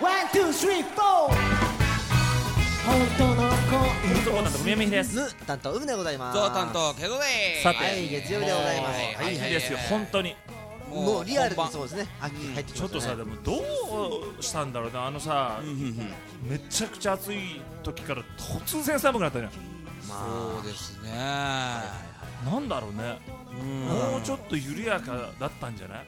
ワン、ツー、スリー、フォー。本当のそこなんと宮見ですぬ担当うむでございます。 ゾウ担当ケドでーす。 さてはい月曜日でございます。 いい日ですよ本当にもうリアルに本番そうですね。秋入ってきちょっましたね。 とさでもどうしたんだろうなさめちゃくちゃ暑い時から突然寒くなったねそうですね。 なんだろうねもうちょっと緩やかだったんじゃない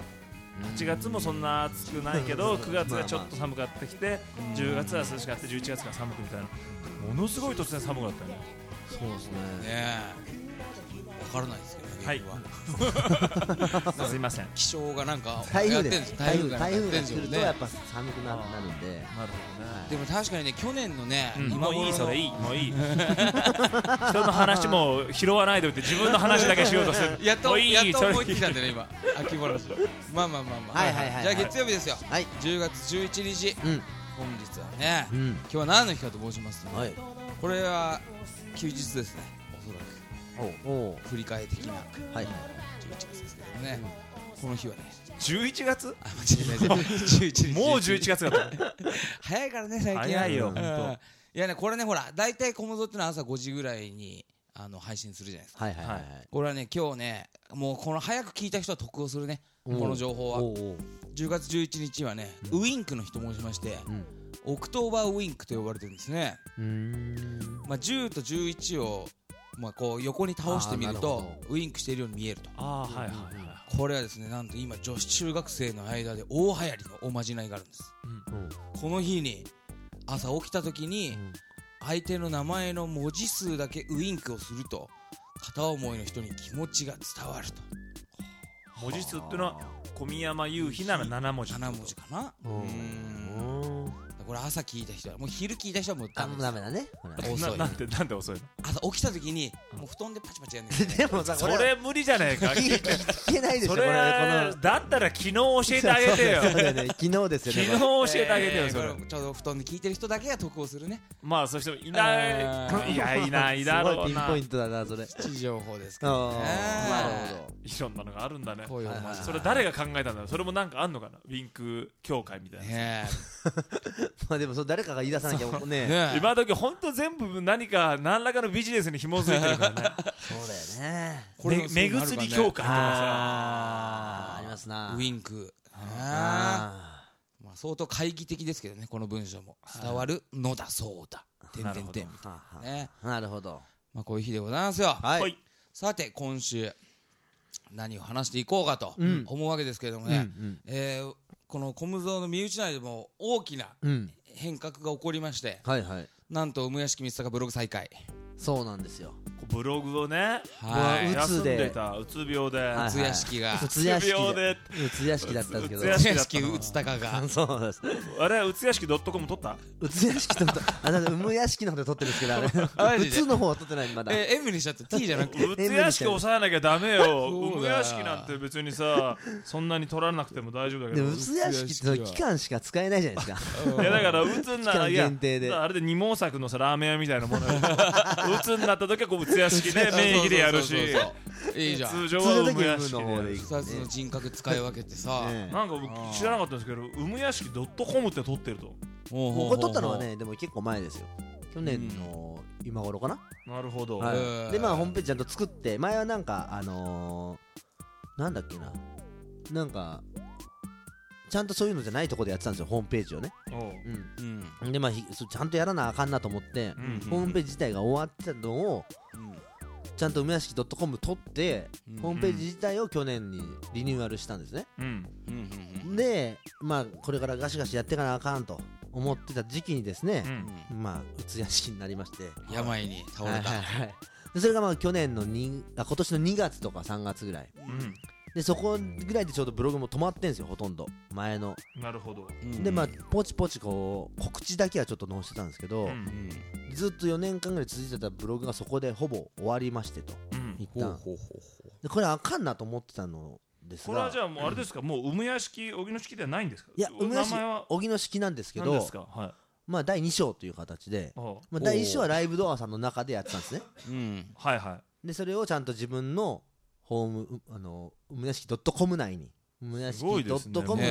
8月もそんな暑くないけど9月がちょっと寒くなってきて10月は涼しくなって11月が寒くみたいなものすごい突然寒くなったよねそうですね。 ねえ。わからないですけどね。 はい原因はすいません気象がなんか台風でやってんです。 台風がなんかやってがんですよね来るとやっぱ寒くなるんで。 なるほどねでも確かにね去年のねもういいそれいいもういい人の話も拾わないでおいて自分の話だけしようとするやっともういいやっとそれ思いついたんでね今秋話。まあまあまあまあ。 はいはいはいはいじゃあ月曜日ですよ。 はい。 10月11日うん本日はねうん今日は何の日かと申しますとはい。 これは休日ですねおそらくおお振り替え的なはい 11月ですけどねこの日はね 11月あ間違えない11日もう11月だった早いからね最近早いようん本いやねこれねほら大体コムゾってのは朝5時ぐらいに配信するじゃないですかはいはいはいはい。 これはね今日ねもうこの早く聞いた人は得をするねこの情報はおお 10月11日はねウインクの日と申しましてうんオクトーバーウインクと呼ばれてるんですねまあ10と11をまあこう横に倒してみるとあーなるほウインクしているように見えるとああはいはいはいこれはですねなんと今女子中学生の間で大流行りのおまじないがあるんですこの日に朝起きた時に相手の名前の文字数だけウインクをすると片思いの人に気持ちが伝わると文字数っていうのは小宮山雄飛なら7文字 7文字かなうんこれ朝聞いた人はもう昼聞いた人はもうあもうダメだね。ほら遅いなんで遅いの朝起きた時にもう布団でパチパチやんねんでもさそこれれ無理じゃねえか聞けないでしょそれこれだったら昨日教えてあげてよそうだよね。昨日ですよ昨日ね。 教えてあげてよそれこれちょうど布団で聞いてる人だけが得をするねまあそしていないいやいないだろうなすごいピンポイントだなそれ。 プチ情報ですけあどねーなるほど。 いろんなのがあるんだねこういうおまじはいはいそれ誰が考えたんだろうそれもなんかあんのかなウィンク協会みたいなねまあでもそれ誰かが言い出さなきゃえね。 ねえ今時ほんと全部何か何らかのビジネスに紐づいてるからねそうだよね。 これ目薬協会とかさありますな。 ウィンクあまあ相当懐疑的ですけどねこの文章も伝わるのだそうだてんてんてんみたいなねーなるほど。 まあこういう日でございますよはい。 はいさて今週何を話していこうかとうん思うわけですけれどもねうんこのコムゾーの身内内でも大きなうん。 変革が起こりましてはいはい。 なんと梅屋敷光孝ブログ再開そうなんですよ。 ブログをねはいうつ休んでたうつ病ではい津屋敷がうつ屋敷病で。 でうつ屋敷だったんですけど。 うつ屋津屋敷敷だったのうつたかがそうです。 あれうつやしき .com 取ったうつ屋敷と、あ、なんかうむ屋敷の方で撮ってるんですけど、あれ。 マジでうつの方は撮ってない、まだ。 M にしちゃって T じゃなくてうつやしき抑えなきゃダメよそうだようむやしきなんて別にさそんなに取らなくても大丈夫だけどでもうつ屋敷って期間しか使えないじゃないですか。 いやだからうつにな期間いや限定であれで二毛作のさラーメン屋みたいなものようつになった時はこううつやしきで名義でやるしそうそうそうそういいじゃん通常通常的にはうむやしきの方でで行く 2つの人格使い分けてさねなんか僕知らなかったんですけどうむやしき .com って取ってるとここ撮ったのはね、でも結構前ですよ。去年の今頃かな。 なるほどはいで、まあホームページちゃんと作って、前はなんか、なんだっけな。なんか、ちゃんとそういうのじゃないところでやってたんですよ、ホームページをね。 おううんで、まあ、ちゃんとやらなあかんなと思って、 うんホームページ自体が終わってたのを、ちゃんと梅屋敷 .com 取って、ホームページ自体を去年にリニューアルしたんですね。 うんで、まあ、これからガシガシやっていかなあかんと思ってた時期にですねう、んまあ、うつ屋敷になりまして、 病に倒れたでそれがまあ去年の今年の2月とか3月ぐらいうんで、そこぐらいでちょうどブログも止まってんですよ、ほとんど前の。 なるほどで、まあ、ポチポチこう告知だけはちょっと載せてたんですけど、 うんずっと4年間ぐらい続いてたブログがそこでほぼ終わりましてと、 うん一旦でこれあかんなと思ってたのですが、 これはじゃあもうあれですかもう梅屋敷荻野式ではないんですかいや、梅屋敷名前は荻野式なんですけど何です、かはいまあ、第2章という形で、 おうまあ、第1章はライブドアさんの中でやってたんですね。 はいはいでそれをちゃんと自分のホーム梅屋敷 .com 内に梅屋すごい敷ですね .com ね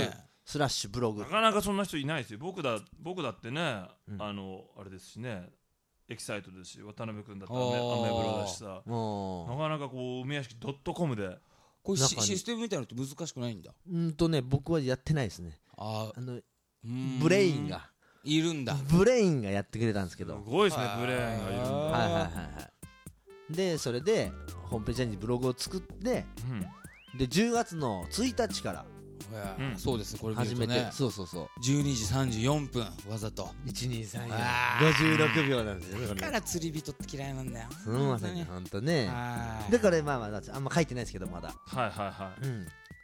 スラッシュブログなかなかそんな人いないですよ。僕だってね、あれですしね、エキサイトですし、渡辺君だったらアメブロだしさ、なかなかこう梅屋敷 .com でこれシステムみたいなのって難しくないんだ。 僕はやってないですね。ブレインがいるんだ。 ブレインがやってくれたんですけど、 すごいですね、ブレーンがいるんだ。 はいはいはいはい。でそれでホームページにブログを作って、で10月の1日からそうですね、これ見る始めて、 とね、 そうそうそう、 12時34分わざと 123456秒なんですよね。 だから釣り人って嫌いなんだよ。 すみませんね、ほんとね。だからまああんま書いてないですけどまだ。 はいはいはい。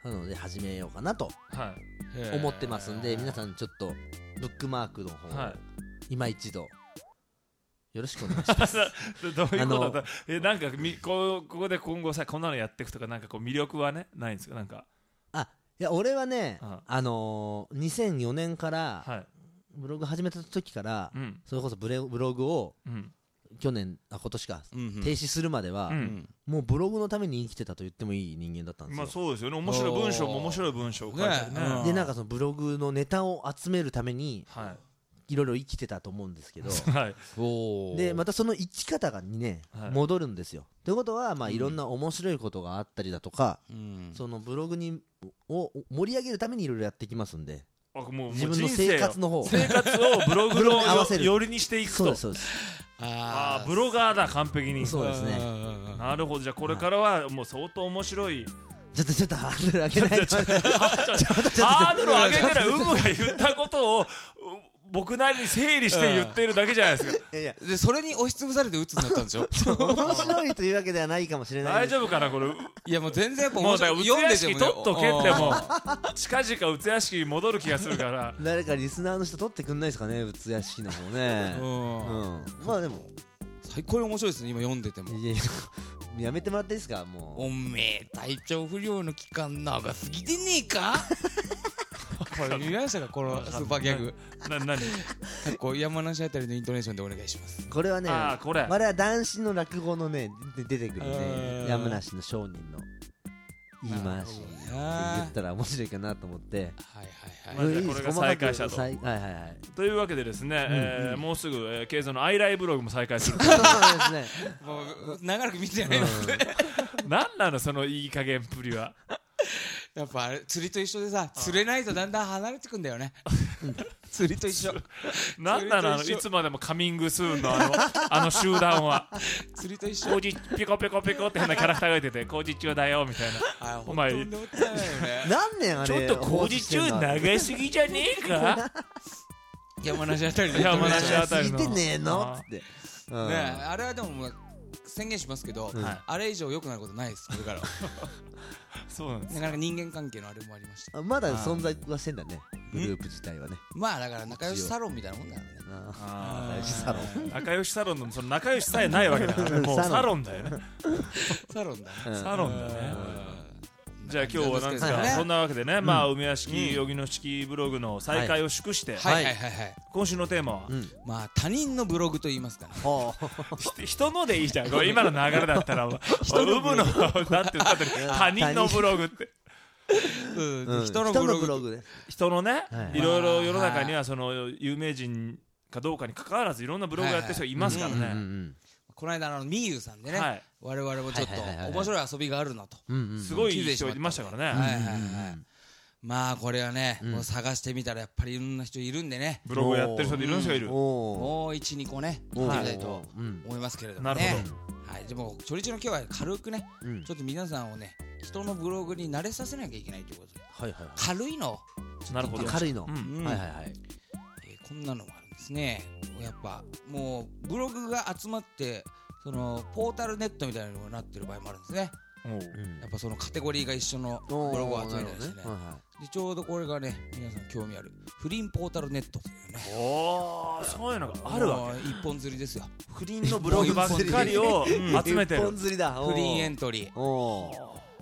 なので始めようかなと思ってますんで、皆さんちょっとブックマークの方を今一度よろしくお願いします。 どういうことだ。なんかここで今後さこんなのやっていくとか、なんかこう魅力はねないんですか。なんかいや俺はね、2004年からブログ始めた時から、それこそブログを今年か停止するまでは、もうブログのために生きてたと言ってもいい人間だったんですよ。 まあそうですよね。面白い文章も面白い文章を書いてるね。 でなんかそのブログのネタを集めるためにいろいろ生きてたと思うんですけど、でまたその生き方にね戻るんですよ。ということはまあいろんな面白いことがあったりだとか、そのブログを盛り上げるためにいろいろやっていきますんで、自分の生活の方、 生活をブログのよりにしていくと。 そうですそうです。 ブロガーだ、完璧に。 そうですね。 なるほど。じゃあこれからはもう相当面白い。 ちょっとハードル上げないと。 ハードル上げてない。が言ったことを僕なりに整理して言ってるだけじゃないですか。 いやでそれに押しつぶされて鬱になったんでしょ。 面白いというわけではないかもしれない。 大丈夫かなこれ。 いやもう全然やっぱもうだからうつ屋敷取っとけっても近々うつ屋敷に戻る気がするから。 誰かリスナーの人取ってくんないですかね、うつ屋敷の方ね。まあでも最高に面白いですね、今読んでても。 やめてもらっていいですか、もう。 おめえ体調不良の期間長すぎてねえか。これ見ましたか、このスーパーギャグ。こう山梨あたりのイントネーションでお願いします。 これはね、あれは男子の落語のね出てくるね、山梨の商人の言い回しって言ったら面白いかなと思って。 これが再開したと。というわけでですね、もうすぐケイゾのアイライブログも再開する。 そうですね。 もう長らく見てないですね。 なんなのそのいい加減っぷりは。 やっぱあれ釣りと一緒でさ、釣れないとだんだん離れてくんだよね。釣りと一緒。 なんなのいつまでもカミングスーンのあの集団は。 釣りと一緒。 コージピコピコピコって変なキャラクターがいてて、工事中だよみたいな。お前何年あれちょっと工事中長すぎじゃねえか。 山梨あたりの山梨あたりの聞いてねえのって。 あれはでも宣言しますけど、あれ以上良くなることないです、これからは。 そうなんです。 なかなか人間関係のあれもありました。 まだ存在はしてんだね、グループ自体はね。 まあだから仲良しサロンみたいなもんだよね。 仲良しサロン。 仲良しサロンのその仲良しさえないわけだから、もうサロンだよね。 サロンだ。 サロンだね。じゃあ今日は何ですか。そんなわけでね、まあ梅屋敷荻野式ブログの再開を祝して、今週のテーマはまあ他人のブログと言いますかね。 人のでいいじゃん。今の流れだったら人のブログなんて言ったって他人のブログって。 人のブログで人のね、いろいろ世の中にはその有名人かどうかに関わらずいろんなブログやってる人がいますからね。 この間みゆさんでね、我々もちょっと面白い遊びがあるなとすごい人いましたからね。 まあこれはね、探してみたらやっぱりいろんな人いるんでね、 ブログをやってる人でいろんな人がいる。 もう 1,2 個ね見てみたいと思いますけれどもね。でも初日の今日は軽くね、ちょっと皆さんをね人のブログに慣れさせなきゃいけないということで、軽いの、 なるほど、 軽いの、 こんなのもあるんですね。やっぱもうブログが集まってそのポータルネットみたいなのになってる場合もあるんですね。やっぱそのカテゴリーが一緒のブログを集めたりしてね。でちょうどこれがね皆さん興味ある不倫ポータルネットというね。 そういうのがあるわけ。 一本釣りですよ。 不倫のブログばっかりを集めてる。 一本釣りだ。 不倫エントリー。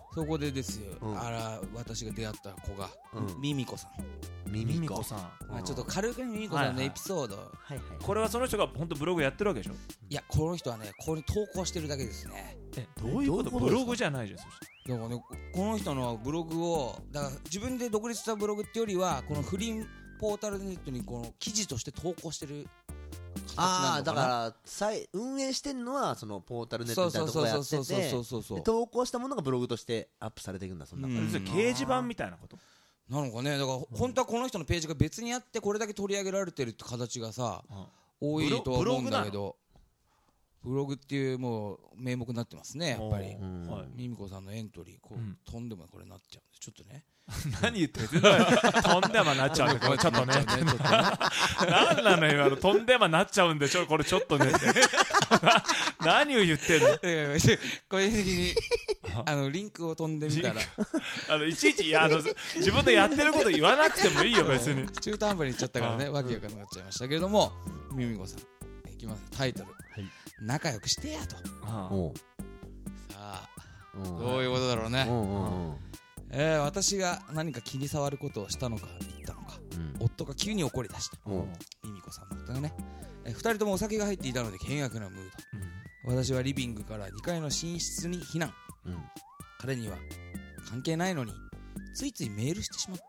そこでですよ、私が出会った子がミミコさん。 ミミコさん、ちょっと軽くミミコさんのエピソード。 これはその人が本当ブログやってるわけでしょ。 いや、この人はね、ここに投稿してるだけですね。 どういうこと？ブログじゃないじゃん。そしてだからね、この人のブログを、だから自分で独立したブログってよりは、このフリーポータルネットにこの記事として投稿してる形なのかな。 だから運営してるのはそのポータルネットみたいなところやってて、投稿したものがブログとしてアップされていくんだ。そんな掲示板みたいなことなのかね。だから本当はこの人のページが別にあってこれだけ取り上げられてるって形がさ、多いとは思うんだけど、ブログっていうもう名目になってますね、やっぱり。ミミコさんのエントリー、こうとんでもこれなっちゃうんで、ちょっとね。 何言ってるとんでもなっちゃうんで、これちょっとね。何なの今の、とんでもなっちゃうんで、これちょっとね。何を言ってんの。 これにリンクを飛んでみたら、 いちいち自分でやってること言わなくてもいいよ別に。 中途半端に言っちゃったからね、わけわかんなくなっちゃいましたけれども、ミミコさんいきます。タイトル、仲良くしてやと。さあ、どういうことだろうね。私が何か気に障ることをしたのか言ったのか、夫が急に怒り出した。ミミコさんの夫がね、2人ともお酒が入っていたので険悪なムード。私はリビングから2階の寝室に避難。彼には関係ないのについついメールしてしま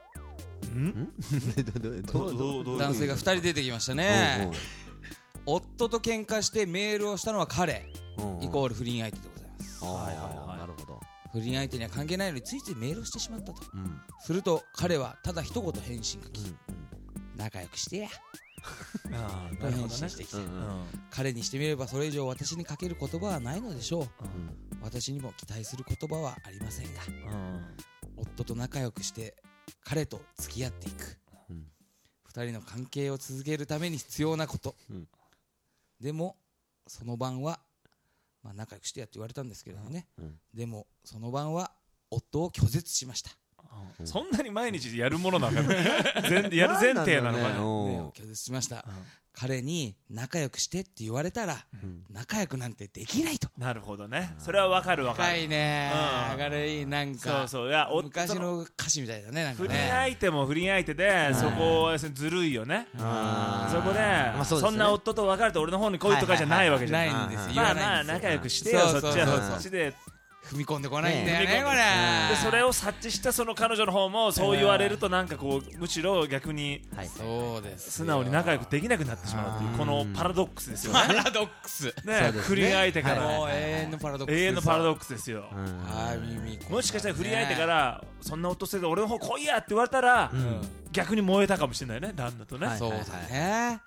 ったと。男性が2人出てきましたね。夫と喧嘩してメールをしたのは彼、イコール不倫相手でございます。 なるほど。 不倫相手には関係ないのについついメールをしてしまったと。すると彼はただ一言返信が来、仲良くしてやと返信してきた。彼にしてみればそれ以上私にかける言葉はないのでしょう。私にも期待する言葉はありませんが、夫と仲良くして彼と付き合っていく、2人の関係を続けるために必要なこと、でもその晩は、仲良くしてやって言われたんですけどね、でもその晩は夫を拒絶しました。 そんなに毎日やるものなのかやる前提なのかな。 拒絶しました。彼に仲良くしてって言われたら仲良くなんてできないと。 なるほどね、それはわかるわかる。 深いね、明るい、なんか昔の歌詞みたいだね。 不倫相手も不倫相手で、そこはずるいよね。そこでそんな夫と別れて俺の方に来いとかじゃないわけじゃないんですよ。仲良くしてよ、そっちはそっちで踏み込んでこないんだよね、これ。 でそれを察知したその彼女の方もそう言われるとなんかこうむしろ逆に素直に仲良くできなくなってしまうというこのパラドックスですよね。 パラドックスね、不倫相手からもう永遠のパラドックス、 永遠のパラドックスですよ。もしかしたら不倫相手からそんな音せず俺の方来いやって言われたら逆に燃えたかもしれないね、旦那とね。 そうだね、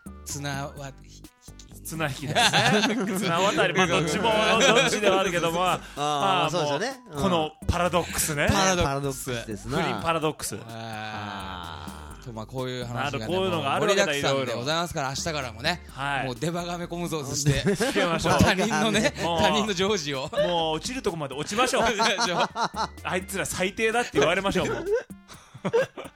綱引きですね。綱渡り、どっちではあるけども、 そうですよね。 このパラドックスね。 パラドックスですな。 不倫パラドックス。 こういう話が盛りだくさんでございますから、明日からもね、もう出ばがめ込むぞ、そして他人のね、他人の常時をもう落ちるとこまで落ちましょう。あいつら最低だって言われましょう。